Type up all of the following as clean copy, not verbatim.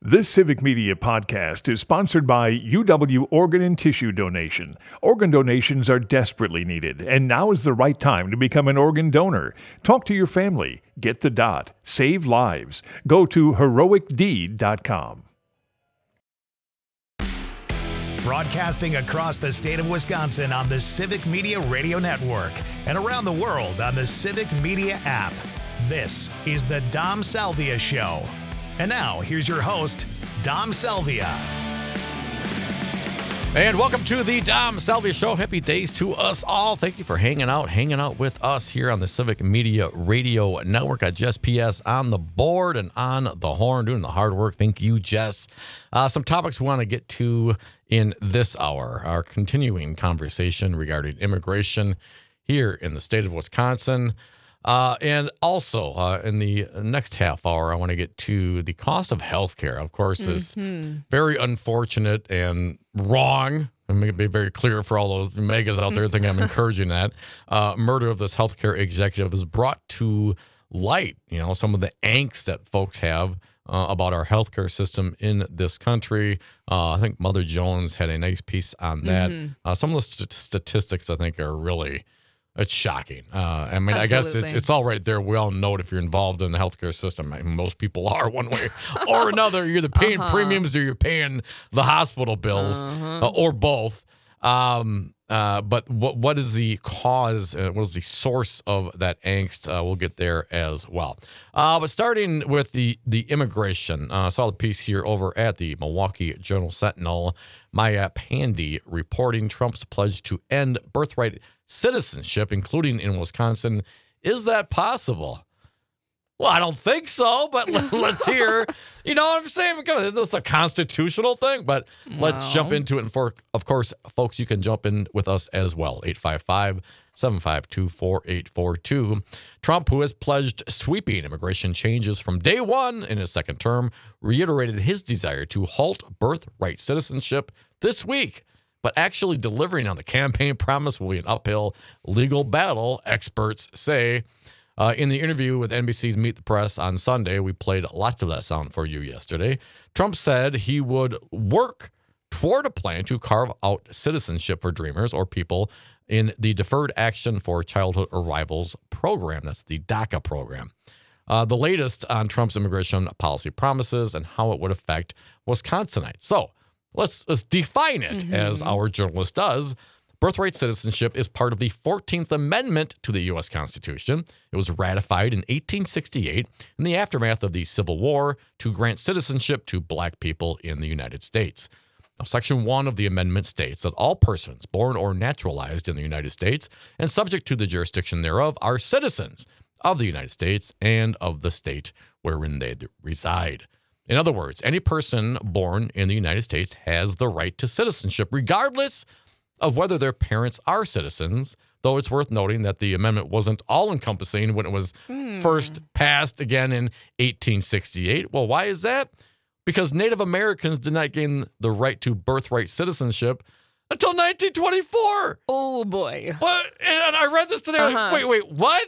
This Civic Media podcast is sponsored by UW Organ and Tissue Donation. Organ donations are desperately needed, and now is the right time to become an organ donor. Talk to your family. Get the dot. Save lives. Go to heroicdeed.com. Broadcasting across the state of Wisconsin on the Civic Media Radio Network and around the world on the Civic Media app. This is the Dom Salvia Show. And now, here's your host, Dom Salvia. And welcome to the Dom Salvia Show. Happy days to us all. Thank you for hanging out with us here on the Civic Media Radio Network. Got Jess PS on the board and on the horn, doing the hard work. Thank you, Jess. Some topics we want to get to in this hour. Our continuing conversation regarding immigration here in the state of Wisconsin. And also, in the next half hour, I want to get to the cost of healthcare. Of course, is very unfortunate and wrong. I'm going to be very clear for all those megas out there thinking I'm encouraging that. Murder of this healthcare executive has brought to light, some of the angst that folks have about our healthcare system in this country. I think Mother Jones had a nice piece on that. Some of the statistics, I think, are really... It's shocking. Absolutely. I guess it's all right there. We all know it if you're involved in the healthcare system. Most people are one way or another. You're either paying premiums or you're paying the hospital bills or both. But what is the cause? What is the source of that angst? We'll get there as well. But starting with the immigration, I saw the piece here over at the Milwaukee Journal-Sentinel. Maya Pandy reporting Trump's pledge to end birthright citizenship, including in Wisconsin. Is that possible? Well, I don't think so, but let's hear. You know what I'm saying? Because it's a constitutional thing, but let's jump into it. And of course, folks, you can jump in with us as well. 855-752-4842. Trump, who has pledged sweeping immigration changes from day one in his second term, reiterated his desire to halt birthright citizenship this week. But actually delivering on the campaign promise will be an uphill legal battle, experts say. In the interview with NBC's Meet the Press on Sunday, we played lots of that sound for you yesterday. Trump said he would work toward a plan to carve out citizenship for Dreamers or people in the Deferred Action for Childhood Arrivals program. That's the DACA program. The latest on Trump's immigration policy promises and how it would affect Wisconsinites. So let's define it as our journalist does. Birthright citizenship is part of the 14th Amendment to the U.S. Constitution. It was ratified in 1868 in the aftermath of the Civil War to grant citizenship to black people in the United States. Now, Section 1 of the amendment states that all persons born or naturalized in the United States and subject to the jurisdiction thereof are citizens of the United States and of the state wherein they reside. In other words, any person born in the United States has the right to citizenship, regardless of whether their parents are citizens, though it's worth noting that the amendment wasn't all-encompassing when it was first passed again in 1868. Well, why is that? Because Native Americans did not gain the right to birthright citizenship until 1924. Oh, boy. What? And I read this today. Wait, what?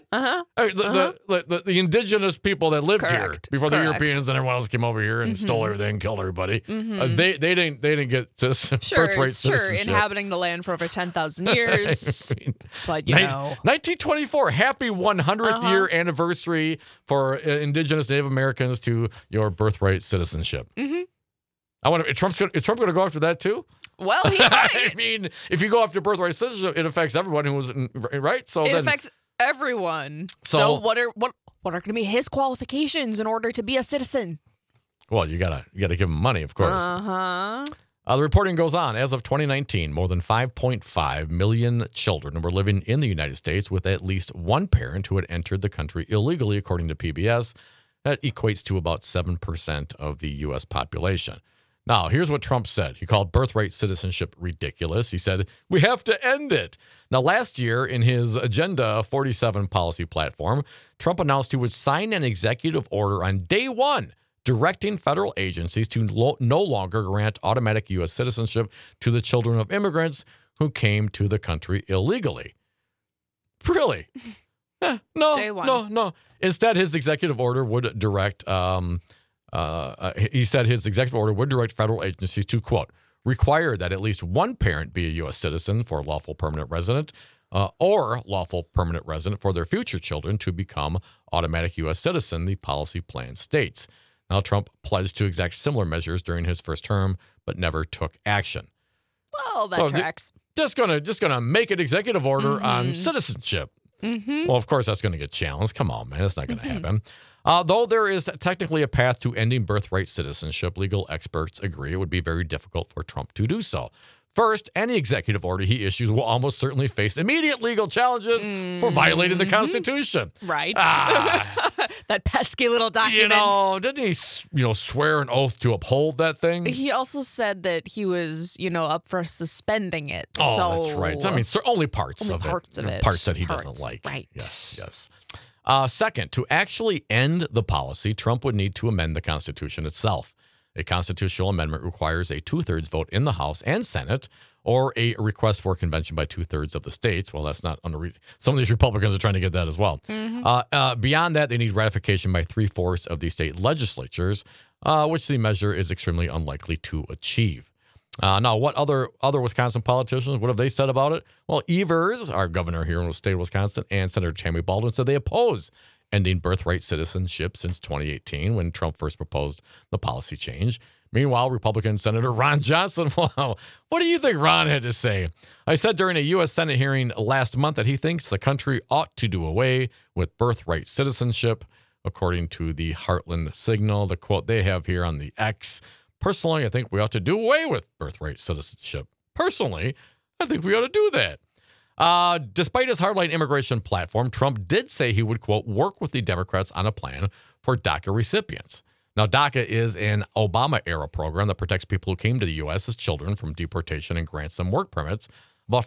The indigenous people that lived here before the Europeans and everyone else came over here and stole everything, killed everybody. They didn't get birthright citizenship. Inhabiting the land for over 10,000 years. But, 1924, happy 100th year anniversary for indigenous Native Americans to your birthright citizenship. I wonder, is Trump going to go after that too? Well, he might. I mean, if you go after birthright citizenship, it affects everyone who was right. So it affects everyone. So what are going to be his qualifications in order to be a citizen? Well, you gotta give him money, of course. The reporting goes on. As of 2019, more than 5.5 million children were living in the United States with at least one parent who had entered the country illegally, according to PBS. That equates to about 7% of the U.S. population. Now, here's what Trump said. He called birthright citizenship ridiculous. He said, we have to end it. Now, last year, in his Agenda 47 policy platform, Trump announced he would sign an executive order on day one directing federal agencies to no longer grant automatic U.S. citizenship to the children of immigrants who came to the country illegally. Really? No. Instead, his executive order would direct He said his executive order would direct federal agencies to, quote, require that at least one parent be a U.S. citizen for lawful permanent resident or lawful permanent resident for their future children to become automatic U.S. citizen, the policy plan states. Now, Trump pledged to exact similar measures during his first term, but never took action. Well, that tracks. Just gonna make an executive order on citizenship. Well, of course, that's going to get challenged. Come on, man. That's not going to happen. Though there is technically a path to ending birthright citizenship, legal experts agree it would be very difficult for Trump to do so. First, any executive order he issues will almost certainly face immediate legal challenges for violating the Constitution. Right. That pesky little document. Didn't he, swear an oath to uphold that thing? He also said that he was, up for suspending it. Oh, so that's right. I mean, only parts of it. Parts that he doesn't like. Right. Yes. Second, to actually end the policy, Trump would need to amend the Constitution itself. A constitutional amendment requires a 2/3 vote in the House and Senate, or a request for convention by 2/3 of the states. Well, that's not some of these Republicans are trying to get that as well. Beyond that, they need ratification by 3/4 of the state legislatures, which the measure is extremely unlikely to achieve. Now, what other Wisconsin politicians, what have they said about it? Well, Evers, our governor here in the state of Wisconsin, and Senator Tammy Baldwin said they oppose ending birthright citizenship since 2018 when Trump first proposed the policy change. Meanwhile, Republican Senator Ron Johnson, wow, what do you think Ron had to say? I said during a U.S. Senate hearing last month that he thinks the country ought to do away with birthright citizenship, according to the Heartland Signal, the quote they have here on the X. Personally, I think we ought to do away with birthright citizenship. Personally, I think we ought to do that. Despite his hardline immigration platform, Trump did say he would, quote, work with the Democrats on a plan for DACA recipients. Now, DACA is an Obama-era program that protects people who came to the U.S. as children from deportation and grants them work permits. About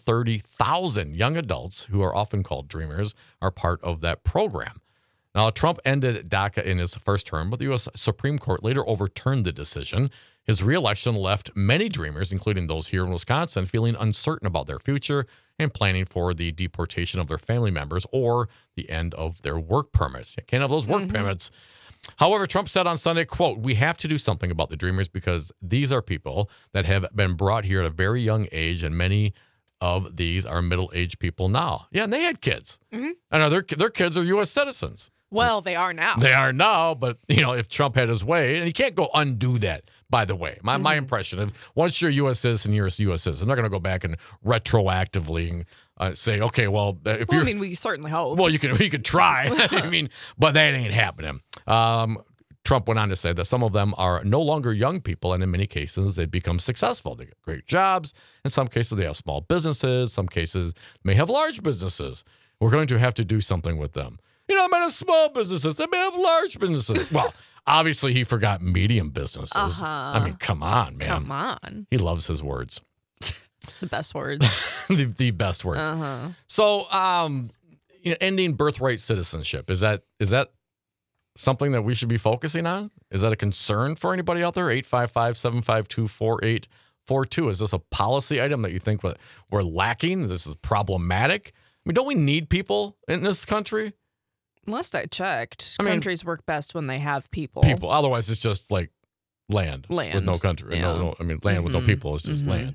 530,000 young adults, who are often called Dreamers, are part of that program. Now, Trump ended DACA in his first term, but the U.S. Supreme Court later overturned the decision. His reelection left many Dreamers, including those here in Wisconsin, feeling uncertain about their future and planning for the deportation of their family members or the end of their work permits. You can't have those work permits. However, Trump said on Sunday, quote, we have to do something about the Dreamers because these are people that have been brought here at a very young age, and many of these are middle-aged people now. Yeah, and they had kids. And their kids are U.S. citizens. Well, they are now. They are now, but, if Trump had his way, and he can't go undo that, by the way. My impression of once you're a U.S. citizen, you're a U.S. citizen. I'm not going to go back and retroactively say, okay, well, if you're... I mean, we certainly hope. Well, you could try. But that ain't happening. Trump went on to say that some of them are no longer young people, and in many cases, they become successful. They get great jobs. In some cases, they have small businesses. Some cases may have large businesses. We're going to have to do something with them. They might have small businesses. They may have large businesses. Well, obviously, he forgot medium businesses. I mean, come on, man. Come on. He loves his words. The best words. the best words. So, ending birthright citizenship, is that something that we should be focusing on? Is that a concern for anybody out there? 855-752-4842. Is this a policy item that you think we're lacking? This is problematic? I mean, don't we need people in this country? Last I checked, countries work best when they have people. Otherwise, it's just like land. With no country. Yeah. Land with no people is just land.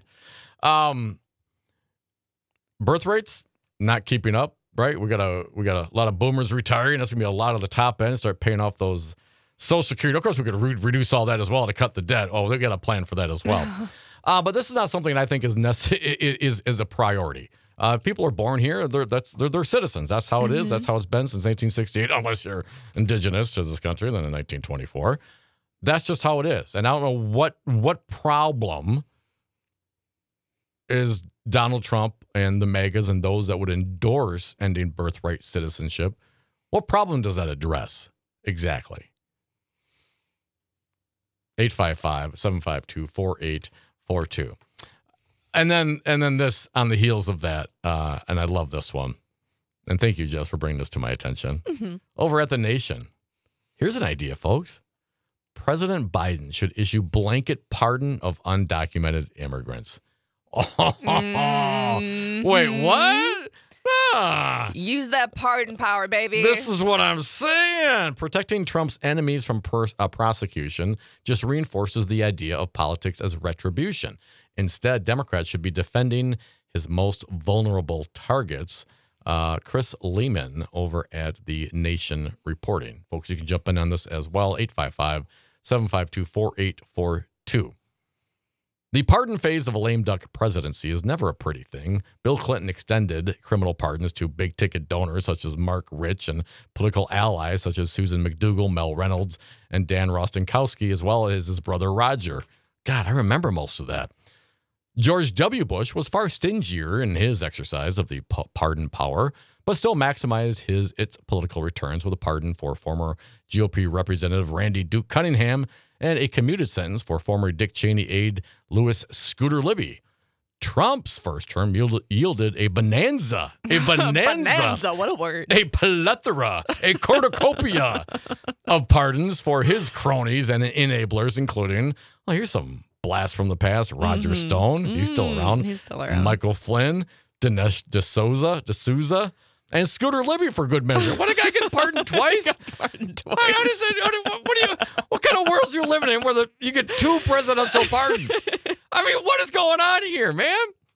Birth rates not keeping up, right? We got a lot of boomers retiring. That's gonna be a lot of the top end. Start paying off those Social Security. Of course, we could reduce all that as well to cut the debt. Oh, they got a plan for that as well. But this is not something I think is a priority. People are born here. They're citizens. That's how it is. That's how it's been since 1868, unless you're indigenous to this country, then in 1924. That's just how it is. And I don't know what problem is Donald Trump and the MAGAs and those that would endorse ending birthright citizenship. What problem does that address exactly? 855-752-4842. And then this on the heels of that, and I love this one. And thank you, Jess, for bringing this to my attention. Over at The Nation, here's an idea, folks. President Biden should issue blanket pardon of undocumented immigrants. Wait, what? Use that pardon power, baby. This is what I'm saying. Protecting Trump's enemies from prosecution just reinforces the idea of politics as retribution. Instead, Democrats should be defending his most vulnerable targets. Chris Lehman over at The Nation reporting. Folks, you can jump in on this as well. 855-752-4842. The pardon phase of a lame duck presidency is never a pretty thing. Bill Clinton extended criminal pardons to big-ticket donors such as Mark Rich and political allies such as Susan McDougal, Mel Reynolds, and Dan Rostenkowski, as well as his brother Roger. God, I remember most of that. George W. Bush was far stingier in his exercise of the pardon power, but still maximized its political returns with a pardon for former GOP Representative Randy Duke Cunningham and a commuted sentence for former Dick Cheney aide Louis Scooter Libby. Trump's first term yielded a bonanza. Bonanza, what a word. A plethora, a cornucopia of pardons for his cronies and enablers, including, well, here's some blast from the past. Roger Stone, he's still around. He's still around. Michael Flynn, Dinesh D'Souza, and Scooter Libby for good measure. What, a guy getting pardoned twice? Pardoned twice. What kind of world you living in where you get two presidential pardons? I mean, what is going on here, man?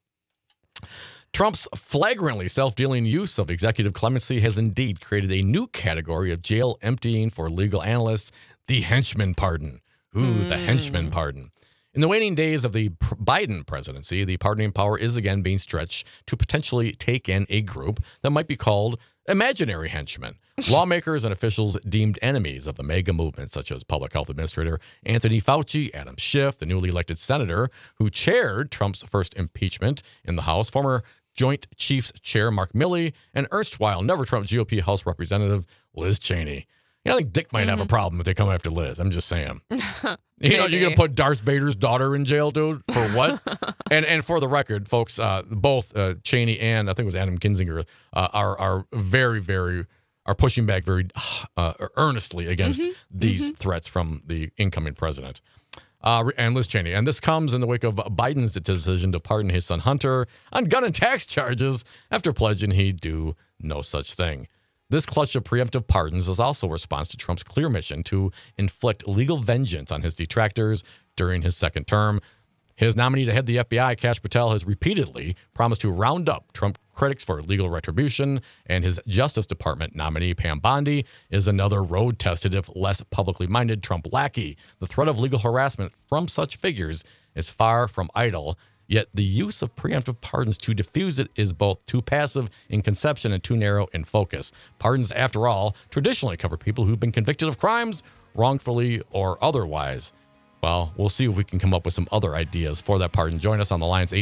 Trump's flagrantly self-dealing use of executive clemency has indeed created a new category of jail emptying for legal analysts, the henchman pardon. The henchman pardon. In the waning days of the Biden presidency, the pardoning power is again being stretched to potentially take in a group that might be called imaginary henchmen. Lawmakers and officials deemed enemies of the MAGA movement, such as Public Health Administrator Anthony Fauci, Adam Schiff, the newly elected senator who chaired Trump's first impeachment in the House, former Joint Chiefs Chair Mark Milley, and erstwhile never-Trump GOP House Representative Liz Cheney. I think Dick might have a problem if they come after Liz. I'm just saying. You're going to put Darth Vader's daughter in jail, dude? For what? and for the record, folks, both Cheney and I think it was Adam Kinzinger are very, very are pushing back very earnestly against these threats from the incoming president. And Liz Cheney. And this comes in the wake of Biden's decision to pardon his son Hunter on gun and tax charges after pledging he'd do no such thing. This clutch of preemptive pardons is also a response to Trump's clear mission to inflict legal vengeance on his detractors during his second term. His nominee to head the FBI, Kash Patel, has repeatedly promised to round up Trump critics for legal retribution, and his Justice Department nominee, Pam Bondi, is another road-tested, if less publicly minded, Trump lackey. The threat of legal harassment from such figures is far from idle, yet the use of preemptive pardons to diffuse it is both too passive in conception and too narrow in focus. Pardons, after all, traditionally cover people who've been convicted of crimes, wrongfully or otherwise. Well, we'll see if we can come up with some other ideas for that pardon. Join us on the lines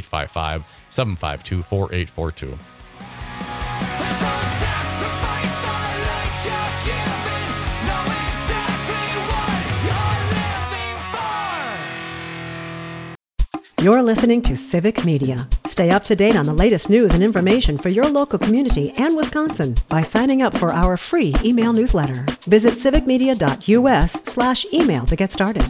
855-752-4842. You're listening to Civic Media. Stay up to date on the latest news and information for your local community and Wisconsin by signing up for our free email newsletter. Visit civicmedia.us/email to get started.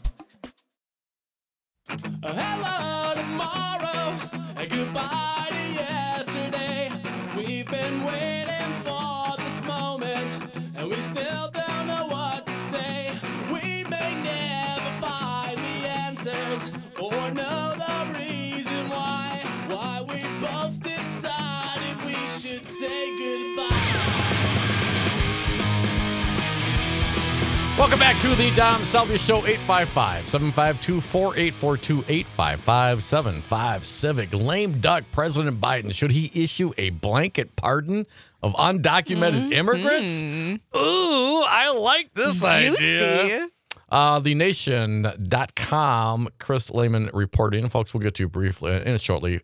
Hello tomorrow and goodbye to yesterday. We've been waiting for this moment and we still don't know what to say. We may never find the answers or know the reason why we both decided we should say goodbye. Welcome back to the Dom Salvia Show, 855-752-4842, 855-75-CIVIC. Lame duck President Biden. Should he issue a blanket pardon of undocumented immigrants? Ooh, I like this idea. TheNation.com, Chris Lehman reporting. Folks, we'll get to you briefly and shortly,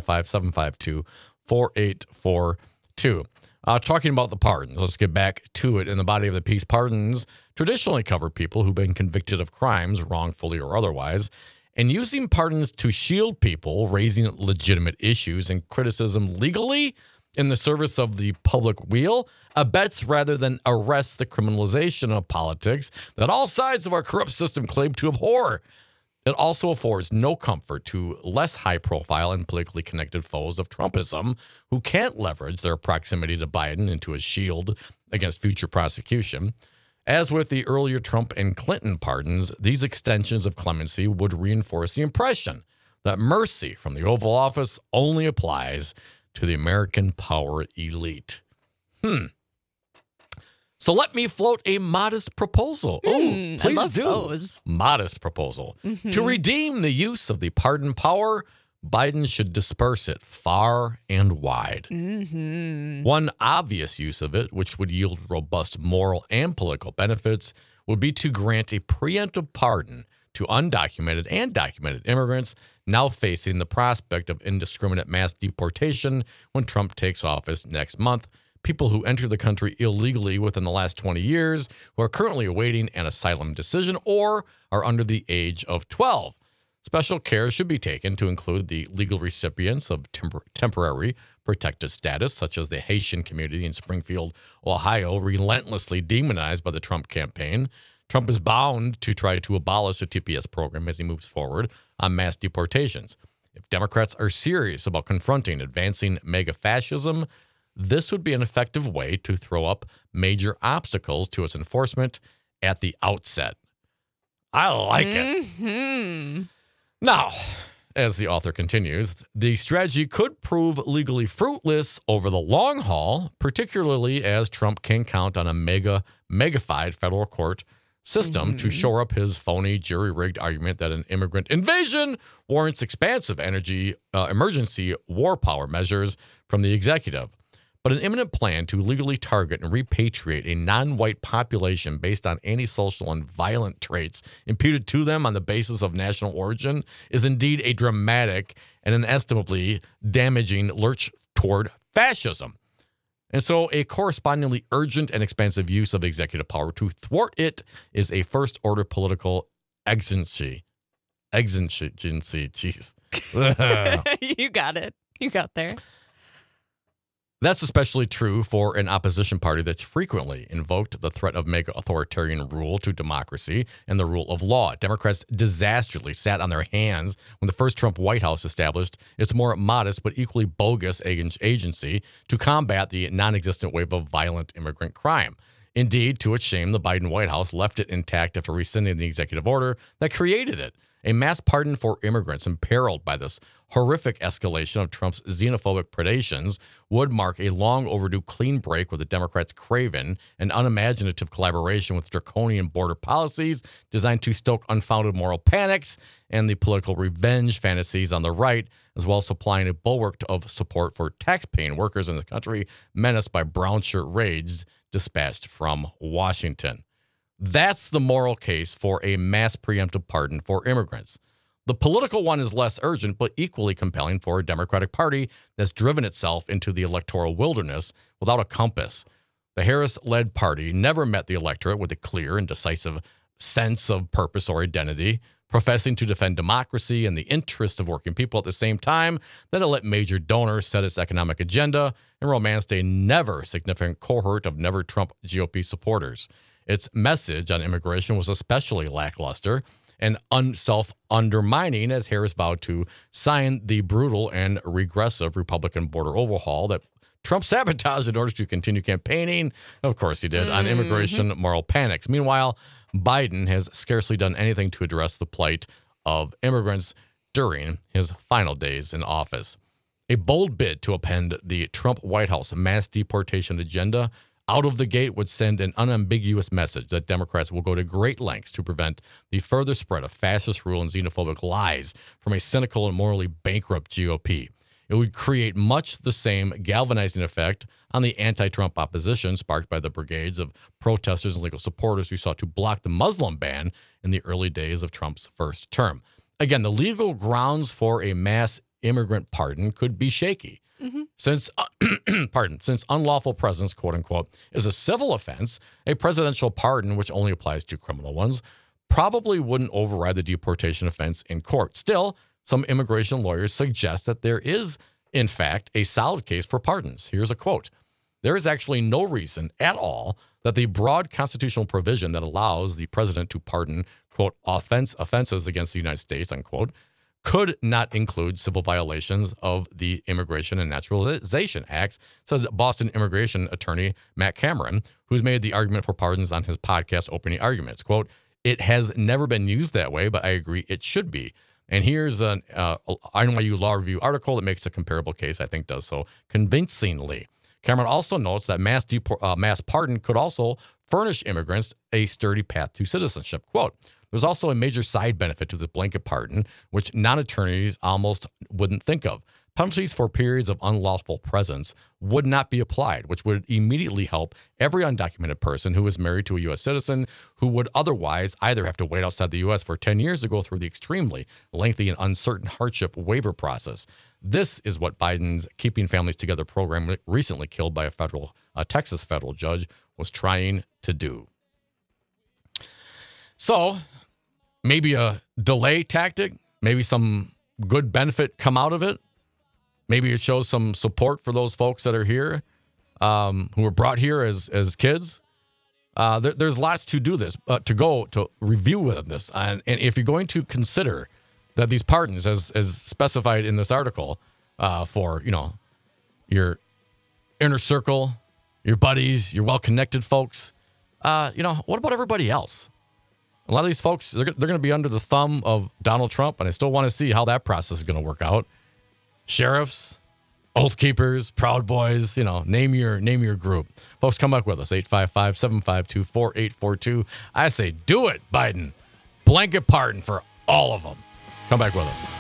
855-752-4842. Talking about the pardons, let's get back to it. In the body of the piece, pardons traditionally cover people who've been convicted of crimes, wrongfully or otherwise, and using pardons to shield people raising legitimate issues and criticism legally in the service of the public weal abets rather than arrests the criminalization of politics that all sides of our corrupt system claim to abhor. It also affords no comfort to less high-profile and politically connected foes of Trumpism who can't leverage their proximity to Biden into a shield against future prosecution. As with the earlier Trump and Clinton pardons, these extensions of clemency would reinforce the impression that mercy from the Oval Office only applies to the American power elite. So let me float a modest proposal. Please I love do. those. Modest proposal. To redeem the use of the pardon power, Biden should disperse it far and wide. One obvious use of it, which would yield robust moral and political benefits, would be to grant a preemptive pardon to undocumented and documented immigrants now facing the prospect of indiscriminate mass deportation when Trump takes office next month. People who enter the country illegally within the last 20 years, who are currently awaiting an asylum decision or are under the age of 12. Special care should be taken to include the legal recipients of temporary protected status, such as the Haitian community in Springfield, Ohio, relentlessly demonized by the Trump campaign. Trump is bound to try to abolish the TPS program as he moves forward on mass deportations. If Democrats are serious about confronting advancing MAGA fascism, this would be an effective way to throw up major obstacles to its enforcement at the outset. I like it. Now, as the author continues, the strategy could prove legally fruitless over the long haul, particularly as Trump can count on a megafied federal court system to shore up his phony jury-rigged argument that an immigrant invasion warrants expansive emergency war power measures from the executive. But an imminent plan to legally target and repatriate a non-white population based on antisocial and violent traits imputed to them on the basis of national origin is indeed a dramatic and inestimably damaging lurch toward fascism. And so a correspondingly urgent and expansive use of executive power to thwart it is a first-order political exigency. Jeez. You got it. You got there. That's especially true for an opposition party that's frequently invoked the threat of mega authoritarian rule to democracy and the rule of law. Democrats disastrously sat on their hands when the first Trump White House established its more modest but equally bogus agency to combat the non-existent wave of violent immigrant crime. Indeed, to its shame, the Biden White House left it intact after rescinding the executive order that created it. A mass pardon for immigrants imperiled by this horrific escalation of Trump's xenophobic predations would mark a long overdue clean break with the Democrats' craven and unimaginative collaboration with draconian border policies designed to stoke unfounded moral panics and the political revenge fantasies on the right, as well as supplying a bulwark of support for tax-paying workers in the country menaced by brown shirt raids dispatched from Washington. That's the moral case for a mass preemptive pardon for immigrants. The political one is less urgent, but equally compelling for a Democratic Party that's driven itself into the electoral wilderness without a compass. The Harris-led party never met the electorate with a clear and decisive sense of purpose or identity, professing to defend democracy and the interests of working people at the same time that it let major donors set its economic agenda and romanced a never-significant cohort of never-Trump GOP supporters. Its message on immigration was especially lackluster and self-undermining as Harris vowed to sign the brutal and regressive Republican border overhaul that Trump sabotaged in order to continue campaigning. Of course he did, on immigration moral panics. Meanwhile, Biden has scarcely done anything to address the plight of immigrants during his final days in office. A bold bid to append the Trump White House mass deportation agenda out of the gate would send an unambiguous message that Democrats will go to great lengths to prevent the further spread of fascist rule and xenophobic lies from a cynical and morally bankrupt GOP. It would create much the same galvanizing effect on the anti-Trump opposition sparked by the brigades of protesters and legal supporters who sought to block the Muslim ban in the early days of Trump's first term. Again, the legal grounds for a mass immigrant pardon could be shaky. Since unlawful presence, quote unquote, is a civil offense, a presidential pardon, which only applies to criminal ones, probably wouldn't override the deportation offense in court. Still, some immigration lawyers suggest that there is, in fact, a solid case for pardons. Here's a quote. there is actually no reason at all that the broad constitutional provision that allows the president to pardon, quote, offenses against the United States, unquote, could not include civil violations of the Immigration and Naturalization Acts, says Boston immigration attorney Matt Cameron, who's made the argument for pardons on his podcast Opening Arguments. Quote, it has never been used that way, but I agree it should be. And here's an NYU Law Review article that makes a comparable case, I think does so convincingly. Cameron also notes that mass pardon could also furnish immigrants a sturdy path to citizenship. Quote, there's also a major side benefit to the blanket pardon, which non-attorneys almost wouldn't think of. Penalties for periods of unlawful presence would not be applied, which would immediately help every undocumented person who is married to a U.S. citizen who would otherwise either have to wait outside the U.S. for 10 years to go through the extremely lengthy and uncertain hardship waiver process. This is what Biden's Keeping Families Together program, recently killed by a Texas federal judge, was trying to do. So, maybe a delay tactic, maybe some good benefit come out of it. Maybe it shows some support for those folks that are here, who were brought here as kids. There's lots to do this, to review with this. And if you're going to consider that these pardons, as specified in this article, for, your inner circle, your buddies, your well-connected folks, what about everybody else? A lot of these folks, they're going to be under the thumb of Donald Trump, and I still want to see how that process is going to work out. Sheriffs, Oath Keepers, Proud Boys, name your group. Folks, come back with us, 855-752-4842. I say, do it, Biden. Blanket pardon for all of them. Come back with us.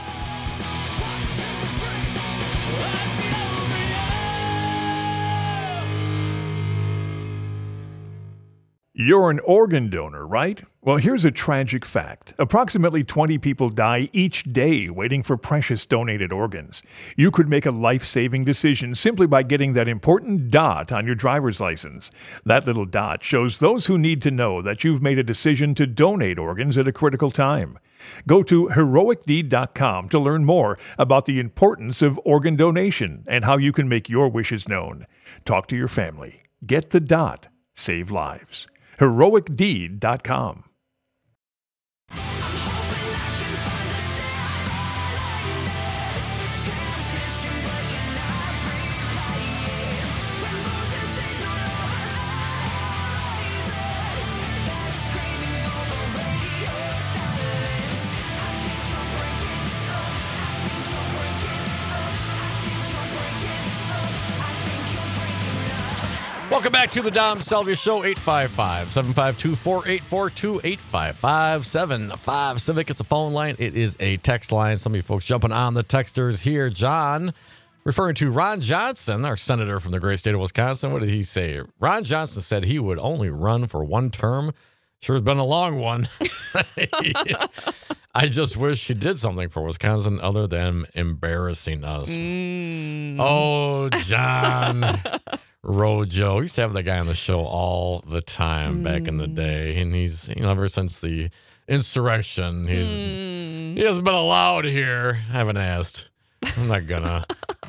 You're an organ donor, right? Well, here's a tragic fact. Approximately 20 people die each day waiting for precious donated organs. You could make a life-saving decision simply by getting that important dot on your driver's license. That little dot shows those who need to know that you've made a decision to donate organs at a critical time. Go to heroicdeed.com to learn more about the importance of organ donation and how you can make your wishes known. Talk to your family. Get the dot. Save lives. heroicdeed.com. Welcome back to the Dom Salvia Show, 855-752-4842, 855-75-Civic. It's a phone line. It is a text line. Some of you folks jumping on the texters here. John, referring to Ron Johnson, our senator from the great state of Wisconsin. What did he say? Ron Johnson said he would only run for one term. Sure has been a long one. I just wish he did something for Wisconsin other than embarrassing us. Oh, John. Rojo. We used to have that guy on the show all the time back in the day. And he's, ever since the insurrection, he hasn't been allowed here. I haven't asked. I'm not gonna.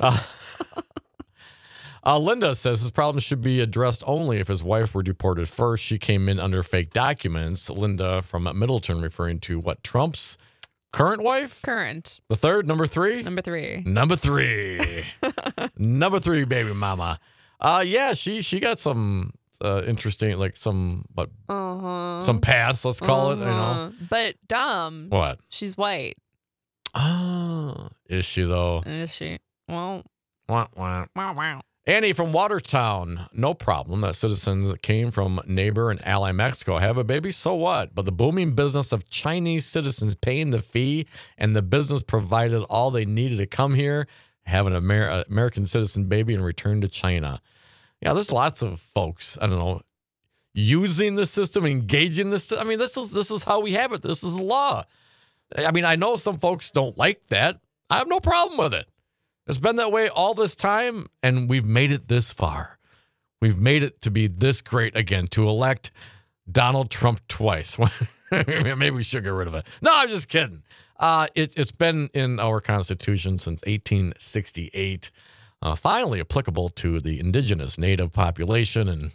Linda says his problem should be addressed only if his wife were deported first. She came in under fake documents. Linda from Middleton referring to what, Trump's current wife? Current. The third, number three? Number three. Number three, baby mama. Yeah, she got some interesting, like some past, let's call it, But Dom. What? She's white. Oh, is she though? Is she? Well. Wah, wah. Wow. Annie from Watertown, no problem that citizens came from neighbor and ally Mexico have a baby, so what? But the booming business of Chinese citizens paying the fee and the business provided all they needed to come here, have an American citizen baby and return to China. Yeah, there's lots of folks, I don't know, using the system, engaging this. I mean, this is how we have it. This is law. I mean, I know some folks don't like that. I have no problem with it. It's been that way all this time, and we've made it this far. We've made it to be this great again, to elect Donald Trump twice. Maybe we should get rid of it. No, I'm just kidding. It's been in our Constitution since 1868. finally applicable to the indigenous native population in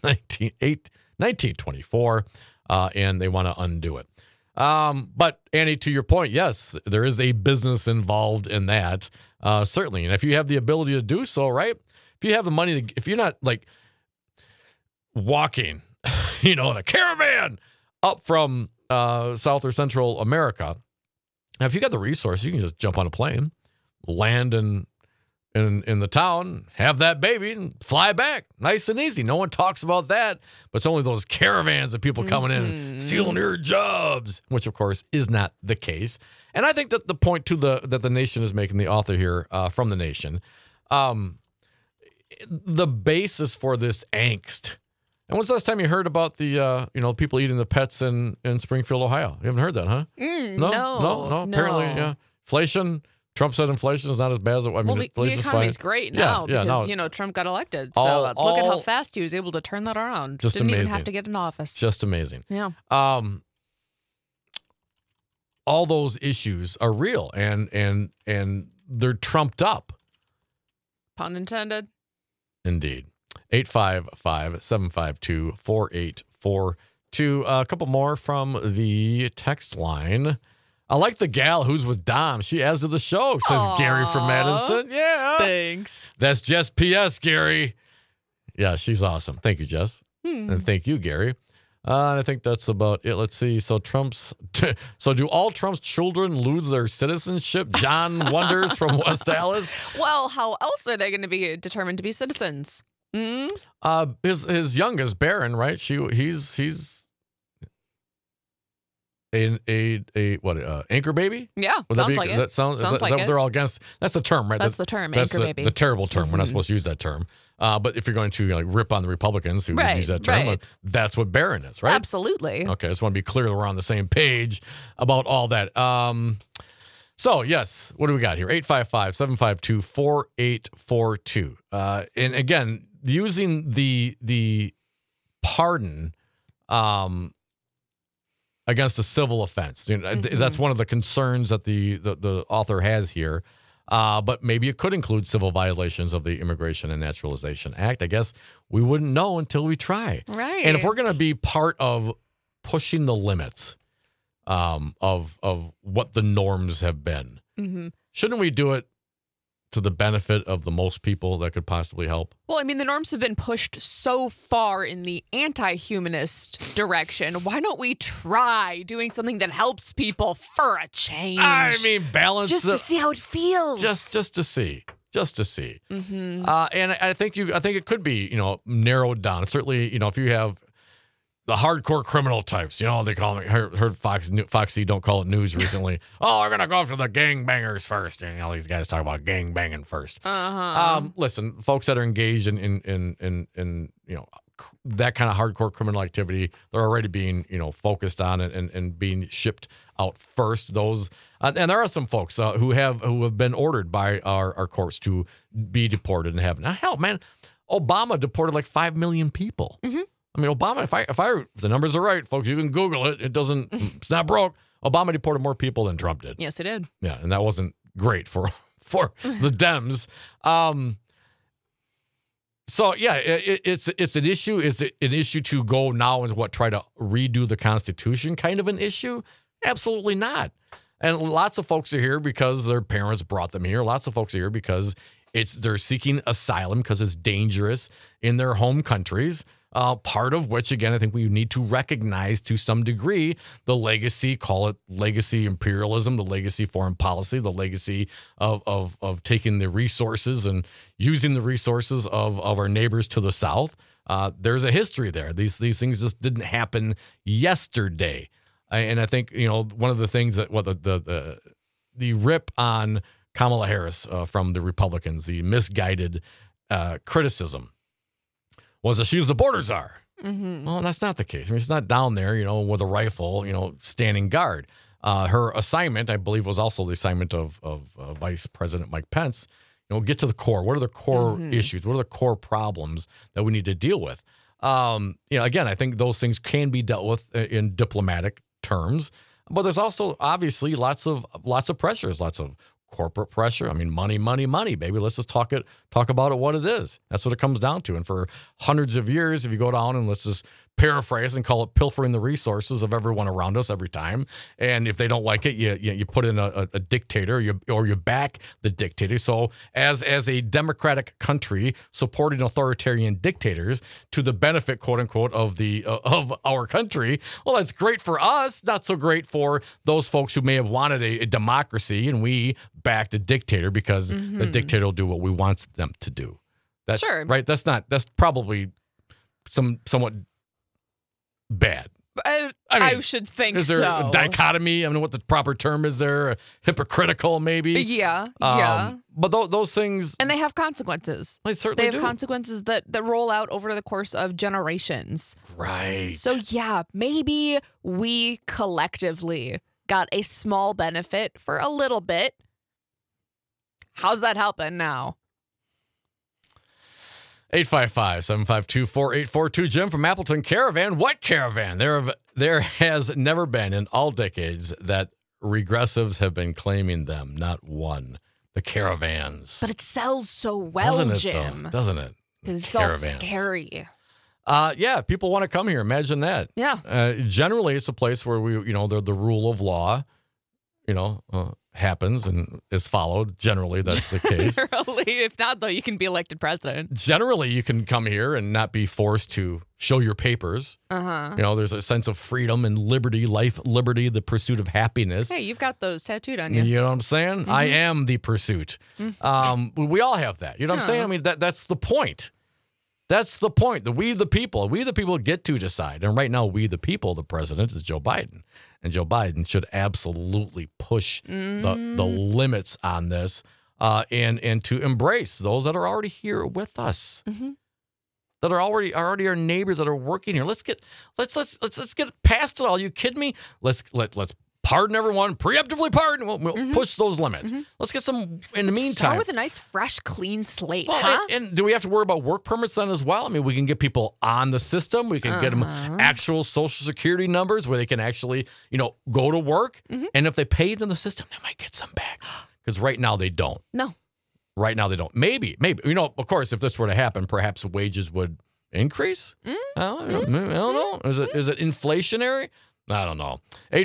1924, and they want to undo it. But Annie, to your point, yes, there is a business involved in that, certainly. And if you have the ability to do so, right? If you have the money if you're not like walking, in a caravan up from South or Central America, now if you got the resource, you can just jump on a plane, land in the town, have that baby, and fly back. Nice and easy. No one talks about that, but it's only those caravans of people coming in and stealing your jobs, which, of course, is not the case. And I think that the point that the Nation is making, the author here from the Nation, the basis for this angst. And when's the last time you heard about the people eating the pets in Springfield, Ohio? You haven't heard that, huh? No. Apparently, yeah. Inflation. Trump said inflation is not as bad as it was. The economy's great now because Trump got elected. So look at how fast he was able to turn that around. Just Didn't amazing. even have to get in office. Just amazing. Yeah. All those issues are real and they're trumped up. Pun intended. Indeed. 855-752-4842. A couple more from the text line. I like the gal who's with Dom. She adds to the show, says Gary from Madison. Yeah. Thanks. That's Jess P.S., Gary. Yeah, she's awesome. Thank you, Jess. And thank you, Gary. And I think that's about it. Let's see. So do all Trump's children lose their citizenship? John Wonders from West Dallas. Well, how else are they going to be determined to be citizens? His youngest, Barron, right? He's anchor baby? Yeah, sounds like it. Is that what they're all against? That's the term, right? That's the term, that's anchor baby. The terrible term. We're not supposed to use that term. But if you're going to rip on the Republicans who use that term, that's what Barron is, right? Absolutely. Okay, I just want to be clear that we're on the same page about all that. So, yes, what do we got here? 855-752-4842. And again, using the pardon against a civil offense. That's one of the concerns that the author has here. But maybe it could include civil violations of the Immigration and Naturalization Act. I guess we wouldn't know until we try. Right. And if we're going to be part of pushing the limits of what the norms have been, shouldn't we do it to the benefit of the most people that could possibly help? Well, I mean, the norms have been pushed so far in the anti-humanist direction. Why don't we try doing something that helps people for a change? I mean, balance just to see how it feels. Just to see. And I think it could be narrowed down. Certainly, if you have the hardcore criminal types, they call them. Heard Foxy don't call it news recently. Oh, we're gonna go after the gangbangers first. And these guys talk about gang banging first. Listen, folks that are engaged in that kind of hardcore criminal activity, they're already being focused on it and being shipped out first. Those and there are some folks who have been ordered by our courts to be deported and have. Now, hell, man, Obama deported like 5 million people. I mean, Obama, if the numbers are right, folks, you can Google it. It's not broke. Obama deported more people than Trump did. Yes, it did. Yeah, and that wasn't great for the Dems. So yeah, it's an issue. Is it an issue to go now and try to redo the Constitution? Kind of an issue? Absolutely not. And lots of folks are here because their parents brought them here. Lots of folks are here because they're seeking asylum because it's dangerous in their home countries. Part of which, again, I think we need to recognize to some degree the legacy, call it legacy imperialism, the legacy foreign policy, the legacy of taking the resources and using the resources of our neighbors to the south. There's a history there. These things just didn't happen yesterday. And I think, one of the things that the rip on Kamala Harris from the Republicans, the misguided criticism, was that she was the border czar. Well, that's not the case. I mean, she's not down there, with a rifle, standing guard. Her assignment, I believe, was also the assignment of Vice President Mike Pence. Get to the core. What are the core issues? What are the core problems that we need to deal with? Again, I think those things can be dealt with in diplomatic terms, but there's also obviously lots of pressures, lots of corporate pressure. I mean, money, baby. Let's just talk about it what it is. That's what it comes down to. And for hundreds of years, if you go down and let's just paraphrase and call it pilfering the resources of everyone around us every time. And if they don't like it, you put in a dictator, or you back the dictator. So as a democratic country supporting authoritarian dictators to the benefit, quote unquote, of our country, well, that's great for us. Not so great for those folks who may have wanted a democracy, and we backed a dictator because the dictator will do what we want them to do. That's Sure. Right. That's probably somewhat bad. I should think so. Is there a dichotomy? I mean, what the proper term is there? Hypocritical, maybe? Yeah. But those things... And they have consequences. They certainly do. They have consequences that roll out over the course of generations. Right. So, yeah, maybe we collectively got a small benefit for a little bit. How's that helping now? 855-752-4842. Jim from Appleton. Caravan. What caravan? There has never been in all decades that regressives have been claiming them. Not one. The caravans. But it sells so well, Doesn't it, Jim. though? Doesn't it? Because it's Caravans. all scary. Yeah, people want to come here. Imagine that. Yeah. Generally, it's a place where the rule of law, happens and is followed. Generally, that's the case. Generally, if not, though, you can be elected president. Generally, you can come here and not be forced to show your papers. Uh-huh. There's a sense of freedom and liberty, life, liberty, the pursuit of happiness. Hey, you've got those tattooed on you. You know what I'm saying? I am the pursuit. We all have that. You know what I'm saying? I mean, that's the point. That's the point. We the people get to decide. And right now, we the people, the president is Joe Biden. And Joe Biden should absolutely push the limits on this and to embrace those that are already here with us, that are already our neighbors that are working here. Let's get past it all. You kidding me? Let's pardon everyone, preemptively pardon. We'll push those limits. Let's get some in the meantime. Start with a nice, fresh, clean slate, well, huh? And do we have to worry about work permits then as well? I mean, we can get people on the system. We can get them actual Social Security numbers where they can actually, go to work. And if they pay it in the system, they might get some back. Because right now they don't. No. Right now they don't. Maybe. Of course, if this were to happen, perhaps wages would increase. I don't know. Is it inflationary? I don't know.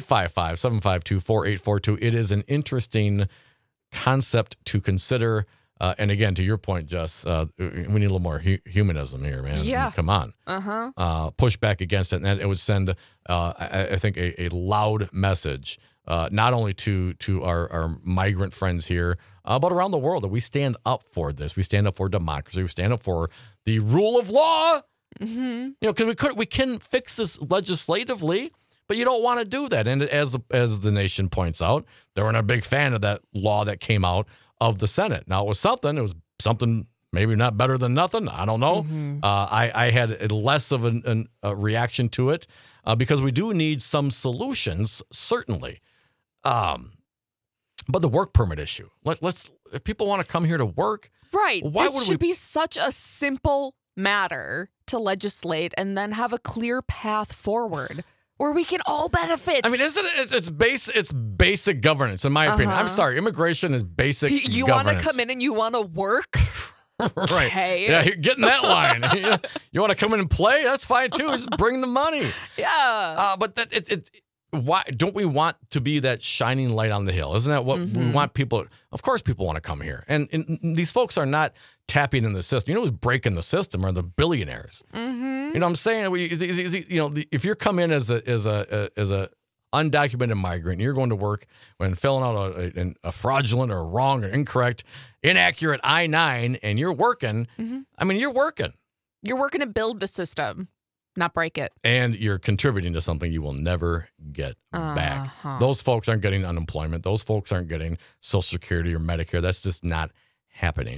855-752-4842. It is an interesting concept to consider. And again, to your point, Jess, we need a little more humanism here, man. Yeah. Come on. Push back against it. And it would send, I think, a loud message, not only to our migrant friends here, but around the world, that we stand up for this. We stand up for democracy. We stand up for the rule of law. Because we can fix this legislatively. But you don't want to do that. And as the nation points out, they weren't a big fan of that law that came out of the Senate. Now, it was something maybe not better than nothing. I don't know. I had less of a reaction to it because we do need some solutions, certainly. But the work permit issue, if people want to come here to work. Right. This should be such a simple matter to legislate and then have a clear path forward. Where we can all benefit. I mean, it's basic governance, in my opinion. I'm sorry, immigration is basic you governance. Want to come in and you want to work? Right. Okay. Yeah, you're getting that line. You want to come in and play? That's fine, too. Just bring the money. Yeah. But why don't we want to be that shining light on the hill? Isn't that what we want people? Of course, people want to come here. And these folks are not tapping in the system. Who's breaking the system are the billionaires. You know what I'm saying? If you're coming in as a undocumented migrant, and you're going to work when filling out a fraudulent or wrong or incorrect, inaccurate I-9, and you're working. I mean, you're working. You're working to build the system, not break it. And you're contributing to something you will never get back. Those folks aren't getting unemployment. Those folks aren't getting Social Security or Medicare. That's just not happening.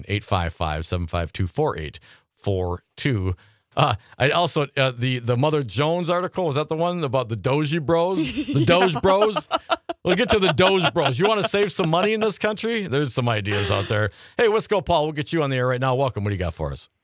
855-752-4842. I also the Mother Jones article, was that the one about the Doge Bros? The Doge Bros? We'll get to the Doge Bros. You want to save some money in this country? There's some ideas out there. Hey, Wisco Paul, we'll get you on the air right now. Welcome. What do you got for us?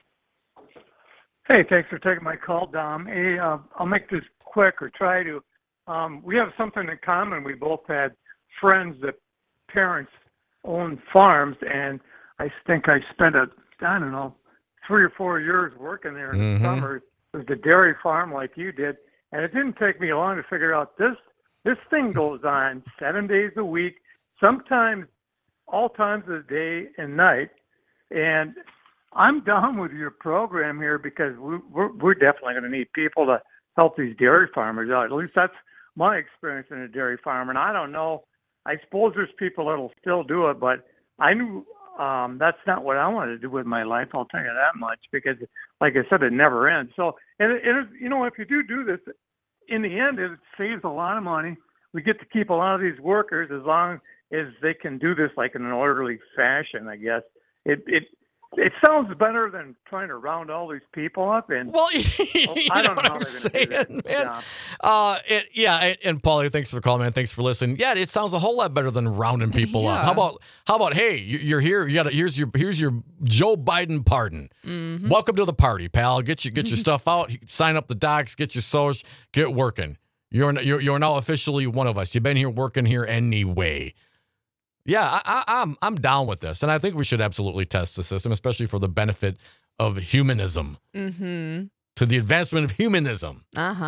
Hey, thanks for taking my call, Dom. Hey, I'll make this quick or try to. We have something in common. We both had friends that parents own farms, and I think I spent 3 or 4 years working there in the summer. It was the dairy farm like you did, and it didn't take me long to figure out this thing goes on 7 days a week, sometimes all times of the day and night. And I'm down with your program here because we're definitely going to need people to help these dairy farmers out. At least that's my experience in a dairy farm. And I don't know, I suppose there's people that'll still do it, but I knew that's not what I wanted to do with my life. I'll tell you that much, because like I said, it never ends. So, and if you do this, in the end, it saves a lot of money. We get to keep a lot of these workers as long as they can do this like in an orderly fashion, I guess. It sounds better than trying to round all these people up. And well, I don't know what I'm saying, man. And Paulie, thanks for the call, man. Thanks for listening. Yeah, it sounds a whole lot better than rounding people up. How about hey, you're here. Here's your Joe Biden pardon. Welcome to the party, pal. Get your stuff out. Sign up the docs. Get your social. Get working. You're now officially one of us. You've been here working here anyway. Yeah, I'm down with this, and I think we should absolutely test the system, especially for the benefit of humanism. To the advancement of humanism.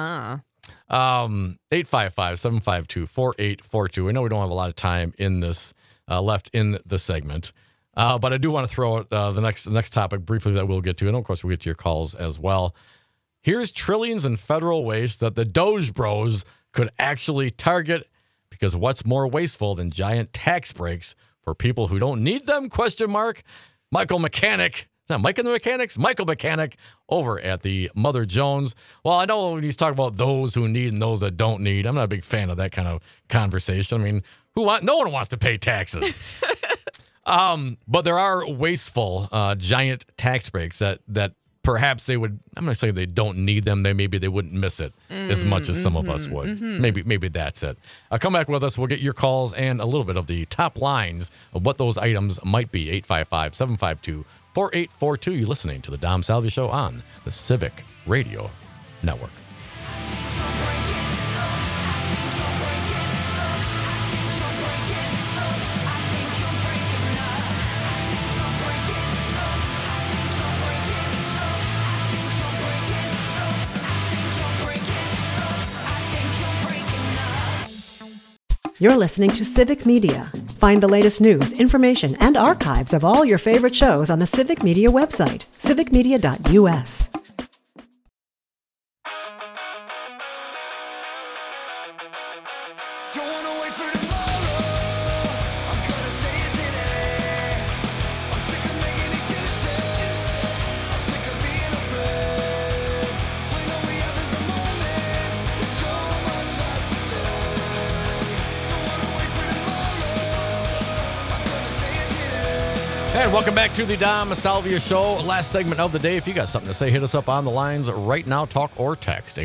855-752-4842. I know we don't have a lot of time in this left in the segment, but I do want to throw out the next topic briefly that we'll get to, and of course we'll get to your calls as well. Here's trillions in federal waste that the Doge Bros could actually target. Because what's more wasteful than giant tax breaks for people who don't need them? ? Michael Mechanic. Is that Mike and the Mechanics? Michael Mechanic over at the Mother Jones. Well, I know when he's talking about those who need and those that don't need, I'm not a big fan of that kind of conversation. I mean, no one wants to pay taxes. But there are wasteful giant tax breaks that perhaps they would, I'm going to say they don't need them. Maybe they wouldn't miss it as much as some of us would. Maybe that's it. Come back with us. We'll get your calls and a little bit of the top lines of what those items might be. 855-752-4842. You're listening to the Dom Salvia Show on the Civic Radio Network. You're listening to Civic Media. Find the latest news, information, and archives of all your favorite shows on the Civic Media website, civicmedia.us. And welcome back to the Dom Salvia Show. Last segment of the day. If you got something to say, hit us up on the lines right now. Talk or text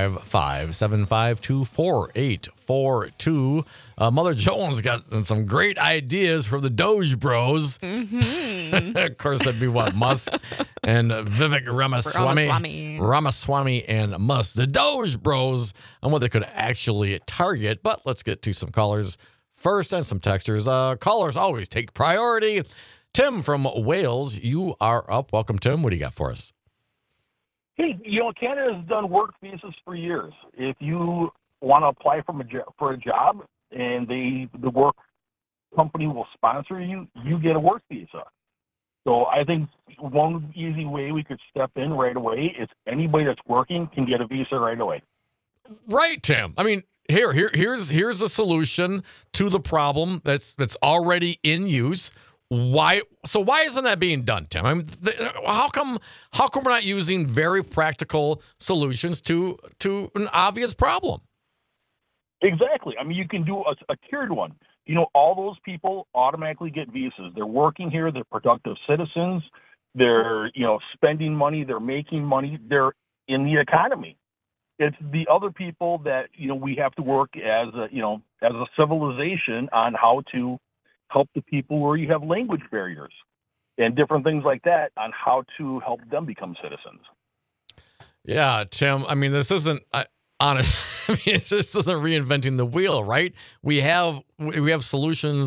855-752-4842. Mother Jones got some great ideas for the Doge Bros. Of course, that'd be what? Musk and Vivek Ramaswamy and Musk. The Doge Bros on what they could actually target. But let's get to some callers first and some texters. Callers always take priority. Tim from Wales, you are up. Welcome, Tim. What do you got for us? Hey, Canada has done work visas for years. If you want to apply for a job and the work company will sponsor you, you get a work visa. So I think one easy way we could step in right away is anybody that's working can get a visa right away. Right, Tim. I mean, here's a solution to the problem that's already in use. Why isn't that being done, Tim? I mean, how come we're not using very practical solutions to an obvious problem? Exactly. I mean, you can do a tiered one. All those people automatically get visas. They're working here. They're productive citizens. They're spending money. They're making money. They're in the economy. It's the other people that we have to work as a civilization on how to help the people where you have language barriers and different things like that on how to help them become citizens. Yeah, Tim. I mean, this isn't this isn't reinventing the wheel, right? We have solutions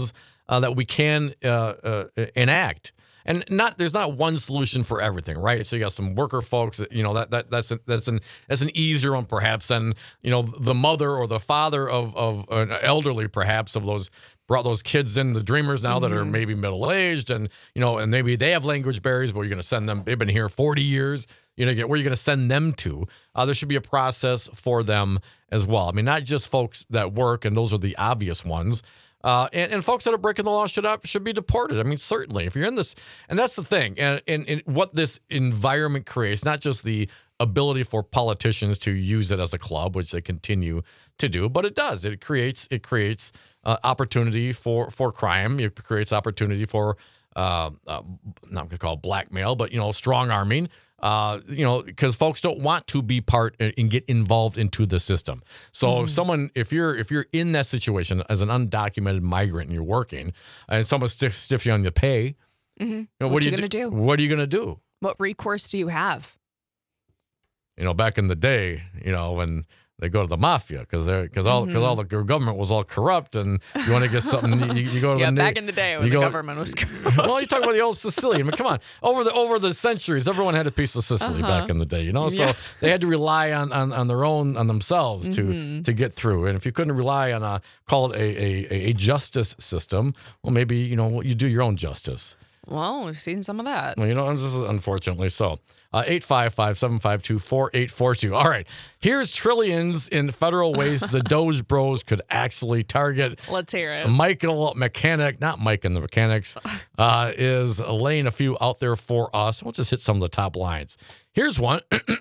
that we can enact. And there's not one solution for everything, right? So you got some worker folks, that's an easier one perhaps than, the mother or the father of an elderly perhaps of those brought those kids in, the dreamers now that are maybe middle-aged and, and maybe they have language barriers, but you're going to send them, they've been here 40 years, where you're going to send them to. There should be a process for them as well. I mean, not just folks that work, and those are the obvious ones. And folks that are breaking the law should be deported. I mean, certainly, if you're in this, and that's the thing, and what this environment creates, not just the ability for politicians to use it as a club, which they continue to do, but it does. It creates opportunity for crime. It creates opportunity for not going to call it blackmail, but strong arming. Because folks don't want to be part and get involved into the system. So if you're in that situation as an undocumented migrant and you're working, and someone stiffs you on the pay, what are you going to do? What are you going to do? What recourse do you have? Back in the day, when they go to the mafia because all the government was all corrupt, and you want to get something, you go to back in the day when the government was corrupt. Well, you talk about the old Sicilian. I mean, come on, over the centuries, everyone had a piece of Sicily back in the day, so they had to rely on their own, on themselves to get through. And if you couldn't rely on call it a justice system, well, maybe you do your own justice. Well, we've seen some of that. Well, this is unfortunately so. 855-752-4842. All right. Here's trillions in federal ways the Doge Bros could actually target. Let's hear it. Michael Mechanic, not Mike and the Mechanics, is laying a few out there for us. We'll just hit some of the top lines. Here's one.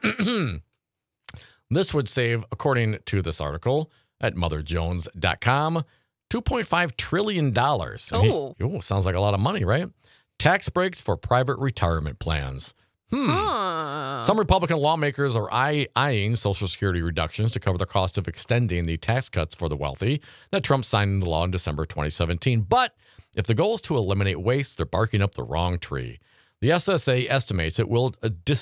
This would save, according to this article at motherjones.com, $2.5 trillion. Sounds like a lot of money, right? Tax breaks for private retirement plans. Some Republican lawmakers are eyeing Social Security reductions to cover the cost of extending the tax cuts for the wealthy that Trump signed into law in December 2017. But if the goal is to eliminate waste, they're barking up the wrong tree. The SSA estimates it will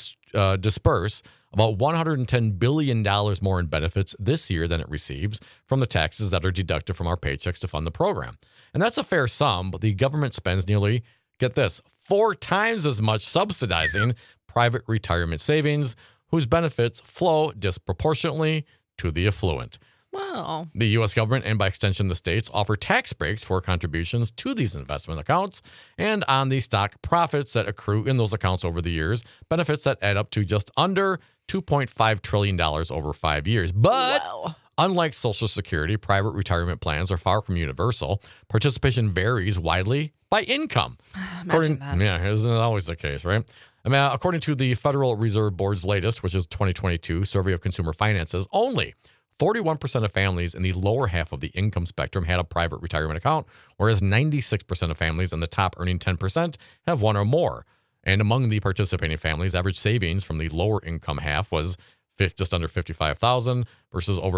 disperse about $110 billion more in benefits this year than it receives from the taxes that are deducted from our paychecks to fund the program. And that's a fair sum, but the government spends nearly, get this, 4 times as much subsidizing private retirement savings, whose benefits flow disproportionately to the affluent. Wow. The U.S. government, and by extension the states, offer tax breaks for contributions to these investment accounts and on the stock profits that accrue in those accounts over the years, benefits that add up to just under $2.5 trillion over 5 years. But unlike Social Security, private retirement plans are far from universal. Participation varies widely by income. Imagine that. Yeah, isn't it always the case, right? I mean, according to the Federal Reserve Board's latest, which is 2022 Survey of Consumer Finances, only 41% of families in the lower half of the income spectrum had a private retirement account, whereas 96% of families in the top earning 10% have one or more. And among the participating families, average savings from the lower income half was just under $55,000 versus over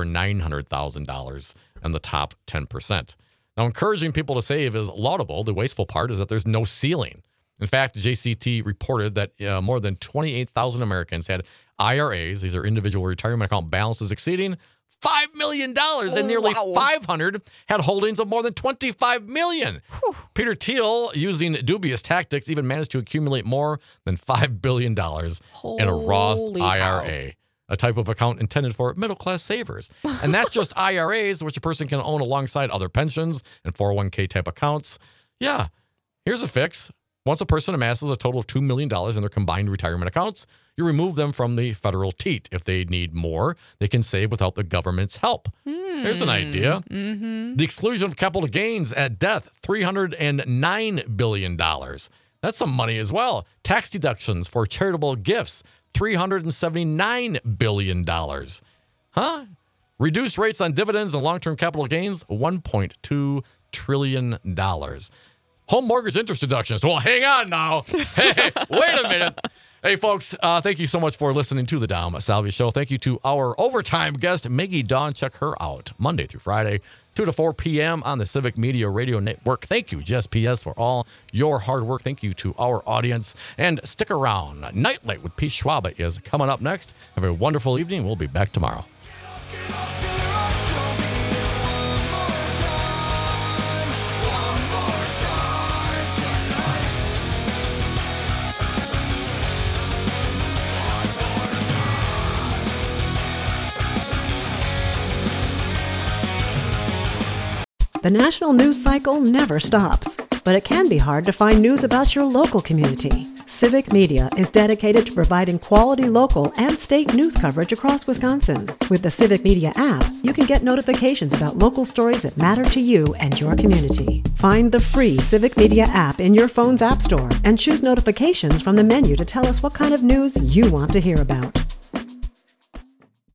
$900,000 in the top 10%. Now, encouraging people to save is laudable. The wasteful part is that there's no ceiling. In fact, the JCT reported that more than 28,000 Americans had IRAs, these are individual retirement account balances exceeding $5 million, and nearly 500 had holdings of more than $25 million. Peter Thiel, using dubious tactics, even managed to accumulate more than $5 billion in a Roth IRA, a type of account intended for middle-class savers. And that's just IRAs, which a person can own alongside other pensions and 401k type accounts. Yeah, here's a fix. Once a person amasses a total of $2 million in their combined retirement accounts, you remove them from the federal teat. If they need more, they can save without the government's help. Here's an idea. The exclusion of capital gains at death, $309 billion. That's some money as well. Tax deductions for charitable gifts, $379 billion. Reduced rates on dividends and long-term capital gains, $1.2 trillion. Home mortgage interest deductions. Well, hang on now. Hey, wait a minute. Hey, folks, thank you so much for listening to the Dom Salvia Show. Thank you to our overtime guest, Maggie Dawn. Check her out Monday through Friday, 2 to 4 p.m. on the Civic Media Radio Network. Thank you, Jess PS, for all your hard work. Thank you to our audience. And stick around. Nightlight with Pete Schwab is coming up next. Have a wonderful evening. We'll be back tomorrow. One more time. The national news cycle never stops, but it can be hard to find news about your local community. Civic Media is dedicated to providing quality local and state news coverage across Wisconsin. With the Civic Media app, you can get notifications about local stories that matter to you and your community. Find the free Civic Media app in your phone's app store and choose notifications from the menu to tell us what kind of news you want to hear about.